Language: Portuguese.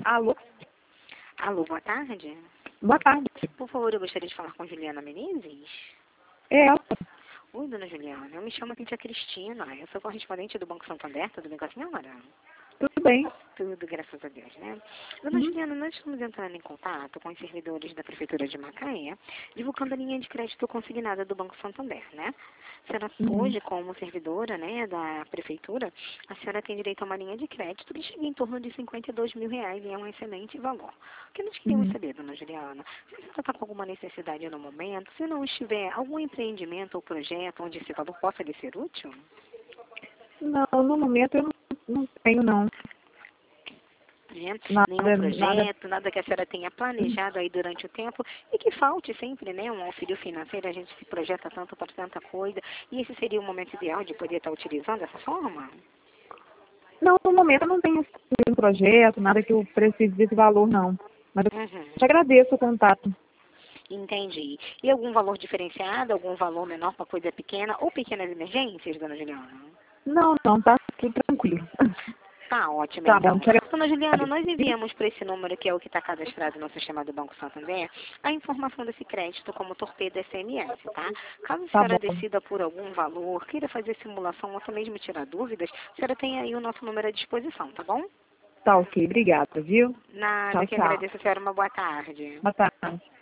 Alô? Alô, boa tarde. Boa tarde. Por favor, eu gostaria de falar com Juliana Menezes. É ela. Oi, dona Juliana. Eu me chamo Cíntia Cristina. Eu sou correspondente do Banco Santander. Tudo bem com a senhora? Tudo bem? Tudo, graças a Deus, né? Dona Juliana, nós estamos entrando em contato com os servidores da Prefeitura de Macaé, divulgando a linha de crédito consignada do Banco Santander, né? A senhora, hoje, como servidora, né, da Prefeitura, a senhora tem direito a uma linha de crédito que chega em torno de R$ 52 mil e é um excelente valor. O que nós queríamos saber, dona Juliana, se a senhora está com alguma necessidade no momento, se não estiver algum empreendimento ou projeto onde esse valor possa lhe ser útil? Não, no momento eu não tenho, não. Né? Nenhum Nada. projeto, nada que a senhora tenha planejado aí durante o tempo e que falte sempre, né, um auxílio financeiro, a gente se projeta tanto para tanta coisa, e esse seria o momento ideal de poder estar utilizando dessa forma? Não, no momento eu não tenho um projeto, nada que eu precise desse valor, não. Mas eu te agradeço o contato. Entendi. E algum valor diferenciado, algum valor menor para coisa pequena ou pequenas emergências, dona Juliana? Não, tá tudo tranquilo. Tá ótimo, Tá então. bom, te agradeço. Dona Juliana, nós enviamos para esse número, que é o que está cadastrado no sistema do Banco Santander, a informação desse crédito como torpedo SMS, tá? Caso a Tá senhora bom. decida por algum valor, queira fazer simulação ou até mesmo tirar dúvidas, a senhora tem aí o nosso número à disposição, tá bom? Tá ok, obrigada, viu? Nada, Tchau, que tchau. agradeço a senhora. Uma boa tarde. Boa tarde.